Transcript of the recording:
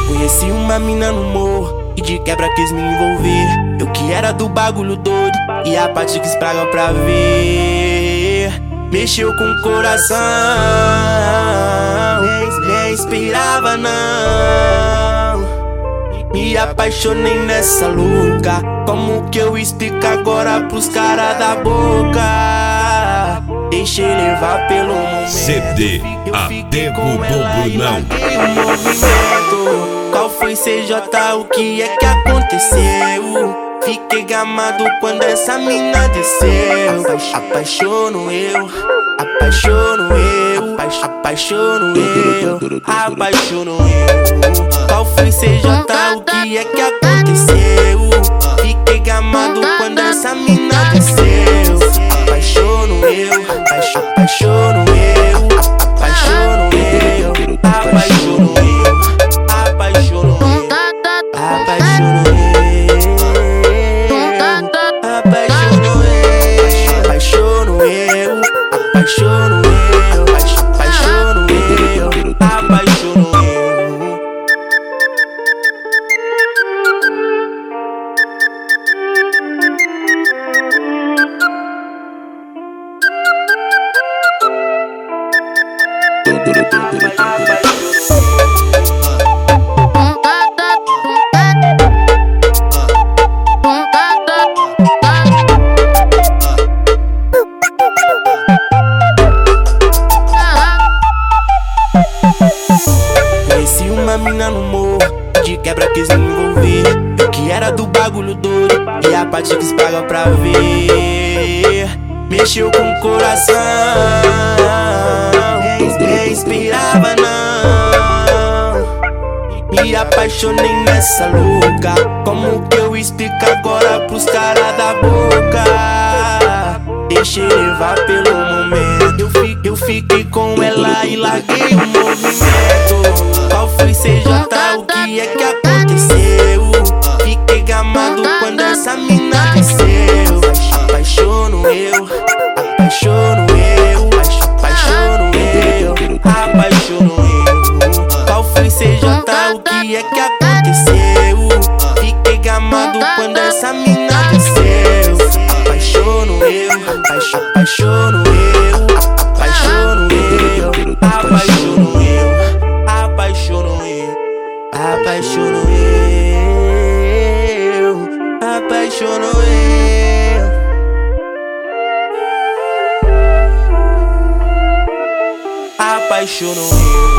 Conheci uma mina no morro e de quebra quis me envolver. Eu que era do bagulho doido e a parte quis praga pra ver. Mexeu com o coração, nem esperava não. Me apaixonei nessa louca. Como que eu explico agora pros caras da boca? Deixei levar pelo momento. CD Adego do Brunão. Qual foi CJ? O que é que aconteceu? Fiquei gamado quando essa mina desceu. Apaixono eu, apaixono eu, apaixono eu, apaixono eu. Qual foi CJ? O que é que aconteceu? Fiquei gamado quando essa mina desceu. Apaixono eu, apaixono eu, apaixono eu, apaixono eu, apaixono eu, apaixono eu. Apaixono eu, apaixono eu, apaixono eu. Conheci uma mina no morro, de quebra quis me envolver. Eu que era do bagulho doido e a parte quis pagar pra ver. Mexeu com o coração, nem esperava não. Me apaixonei nessa louca. Como que eu explico agora pros caras da boca? Deixei levar pelo momento. Eu fiquei com ela e larguei o movimento. Qual foi CJ? O que é que aconteceu? Fiquei gamado quando essa mina desceu. Apaixono eu, apaixono eu, apaixono eu, apaixono eu. Qual foi CJ? O que é que aconteceu? Fiquei gamado quando essa mina desceu. Apaixono eu, apaixono eu, apaixono eu, apaixono eu, apaixono eu, apaixono eu, apaixono eu, apaixono eu.